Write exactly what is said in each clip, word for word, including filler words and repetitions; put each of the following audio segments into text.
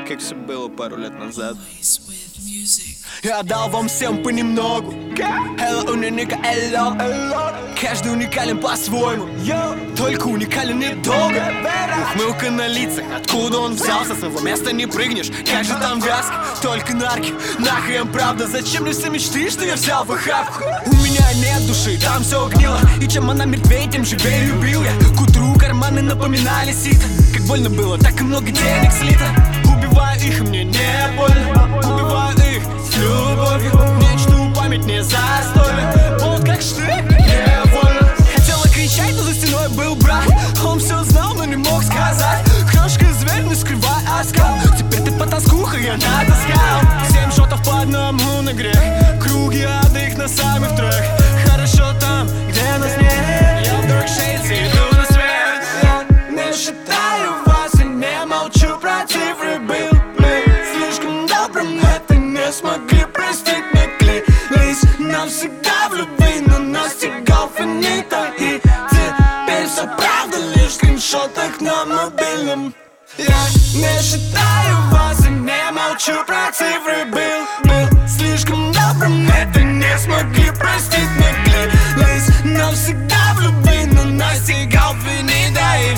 как все было пару лет назад. Я дал вам всем понемногу. Hello, уника, hello, hello. Каждый уникален по-своему, только уникален недолго. Ухмылка на лицах, откуда он взялся? С его места не прыгнешь, как же там вязка? Только нарки, нахрен правда. Зачем мне все мечты, что я взял в охапку? У меня нет души, там все гнило. И чем она мертвее, тем живее любил я. К утру карманы напоминали сито. Как больно было, так и много денег слито. Убиваю их, мне не больно. Убиваю их с любовью. Нечто память не застолье. Вот как штык, невольно. Хотела кричать, но за стеной был брат. Он все знал, но не мог сказать. Крошка зверь, не скрывай оскал. Теперь ты потаскуха, я натаскал. Семь шотов по одному на грех. Круги ада, их на самых трех. Хорошо там, где нас нет. Я вдруг шейцы, иду на свет. Я не считаю вас и не молчу про цифры. Был мы слишком добрым, это не смогли простить. Мы клялись навсегда в любви, но настигал финита. И теперь все правда, лишь в скриншотах на мобильном. Я не считаю вас и не молчу про цифры. Был, был слишком добрым, это не смогли простить. Мы клялись навсегда в любви, но настигал финита. И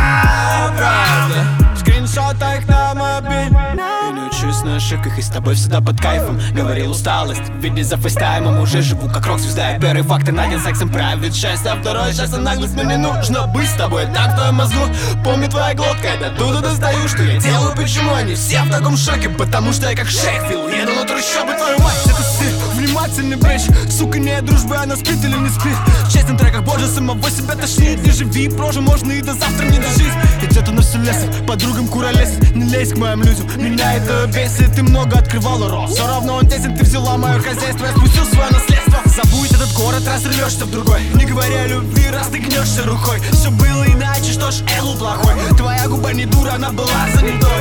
вся правда в скриншотах на мобильном. И не учусь на ошибках, и с тобой всегда под кайфом. Говорил усталость, ведь за фейстаймом уже живу как рок-звезда. И первый факт, один сексом правит счастье, а второй счастье наглость. Мне не нужно быть с тобой, так в твоем мозгу. Помни твоя глотка, это оттуда достаю. Что я делаю, почему они все в таком шоке? Потому что я как Шейхфилд, еду на трущобы, твою мать. Это стиль, внимательный брейдж. Сука, нет дружбы, она спит или не спит. В честных треках, боже, самого себя тошнит. Не живи, прожи, можно и до завтра не дожить. Идет она все лесом, подругам куролесит. Не лезь к моим людям, меня это бесит. Ты много открывала рот, все равно он тесен. Ты взяла мое хозяйство, я спустил свое наследство. Забудь этот город, раз рвешься в другой. Не говоря о любви, раз ты гнешься рукой. Все было иначе, что ж, Эллу плохой. Твоя губа не дура, она была занятой.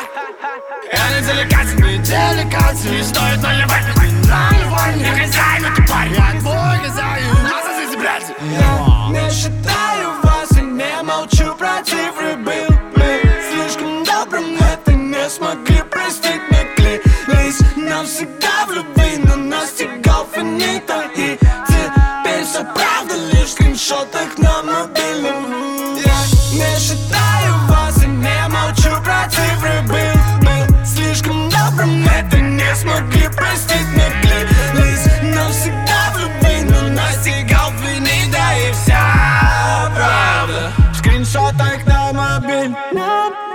Я не деликатен, не деликатен. Не стоит наливать, наливай. Я хозяин, а ты парень. Я твой хозяин, нас здесь брать. Я не считаю вас и не молчу про цифры. Был мы слишком добрым, это не смогли простить. Мы клялись навсегда в любви, но настигал финита. И теперь все правда, лишь в скриншотах на мобильном. Я не считаю вас и не молчу про цифры. Был мы слишком добрым, это не смогли простить. Мы клялись навсегда в любви, но настигал финита. И вся правда в скриншотах на мобильном.